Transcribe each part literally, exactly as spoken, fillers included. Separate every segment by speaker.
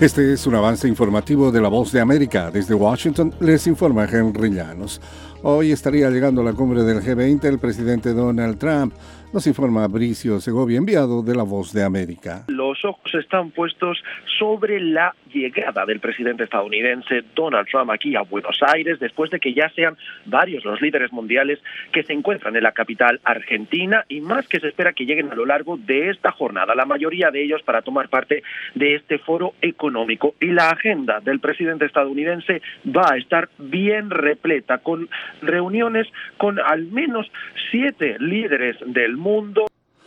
Speaker 1: Este es un avance informativo de La Voz de América. Desde Washington les informa Henry Llanos. Hoy estaría llegando a la cumbre del G veinte el presidente Donald Trump. Nos informa Bricio Segovia, enviado de La Voz de América.
Speaker 2: Los ojos están puestos sobre la llegada del presidente estadounidense Donald Trump aquí a Buenos Aires, después de que ya sean varios los líderes mundiales que se encuentran en la capital argentina y más que se espera que lleguen a lo largo de esta jornada, la mayoría de ellos para tomar parte de este foro económico. Y la agenda del presidente estadounidense va a estar bien repleta, con reuniones con al menos siete líderes del mundo.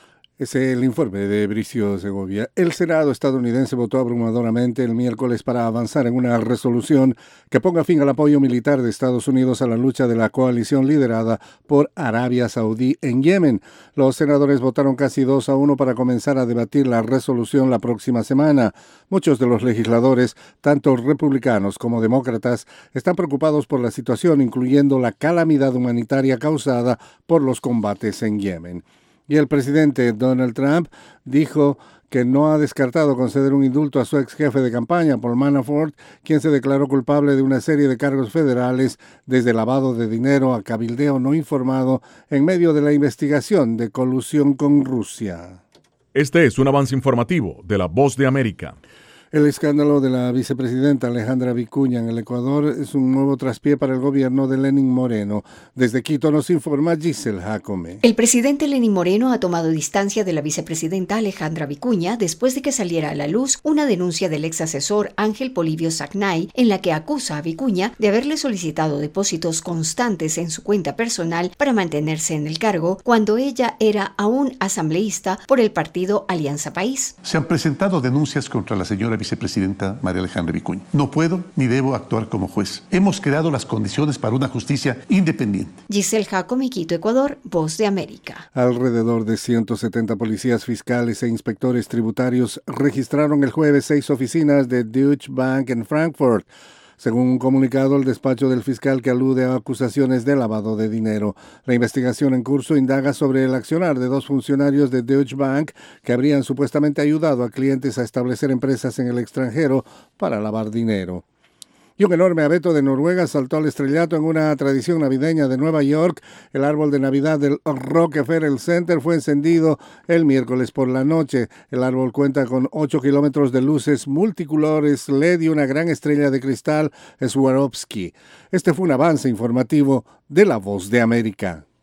Speaker 1: Es el informe de Bricio Segovia. El Senado estadounidense votó abrumadoramente el miércoles para avanzar en una resolución que ponga fin al apoyo militar de Estados Unidos a la lucha de la coalición liderada por Arabia Saudí en Yemen. Los senadores votaron casi dos a uno para comenzar a debatir la resolución la próxima semana. Muchos de los legisladores, tanto republicanos como demócratas, están preocupados por la situación, incluyendo la calamidad humanitaria causada por los combates en Yemen. Y el presidente Donald Trump dijo que no ha descartado conceder un indulto a su ex jefe de campaña, Paul Manafort, quien se declaró culpable de una serie de cargos federales, desde lavado de dinero a cabildeo no informado, en medio de la investigación de colusión con Rusia.
Speaker 3: Este es un avance informativo de La Voz de América.
Speaker 1: El escándalo de la vicepresidenta Alejandra Vicuña en el Ecuador es un nuevo traspié para el gobierno de Lenín Moreno. Desde Quito nos informa Giselle Jacome.
Speaker 4: El presidente Lenín Moreno ha tomado distancia de la vicepresidenta Alejandra Vicuña después de que saliera a la luz una denuncia del ex asesor Ángel Polibio Sacnay, en la que acusa a Vicuña de haberle solicitado depósitos constantes en su cuenta personal para mantenerse en el cargo cuando ella era aún asambleísta por el partido Alianza País.
Speaker 5: Se han presentado denuncias contra la señora vicepresidenta María Alejandra Vicuña. No puedo ni debo actuar como juez. Hemos creado las condiciones para una justicia independiente.
Speaker 4: Giselle Jacome, Quito, Ecuador, Voz de América.
Speaker 1: Alrededor de ciento setenta policías fiscales e inspectores tributarios registraron el jueves seis oficinas de Deutsche Bank en Frankfurt, según un comunicado el despacho del fiscal que alude a acusaciones de lavado de dinero. La investigación en curso indaga sobre el accionar de dos funcionarios de Deutsche Bank que habrían supuestamente ayudado a clientes a establecer empresas en el extranjero para lavar dinero. Y un enorme abeto de Noruega saltó al estrellato en una tradición navideña de Nueva York. El árbol de Navidad del Rockefeller Center fue encendido el miércoles por la noche. El árbol cuenta con ocho kilómetros de luces multicolores L E D y una gran estrella de cristal Swarovski. Este fue un avance informativo de La Voz de América.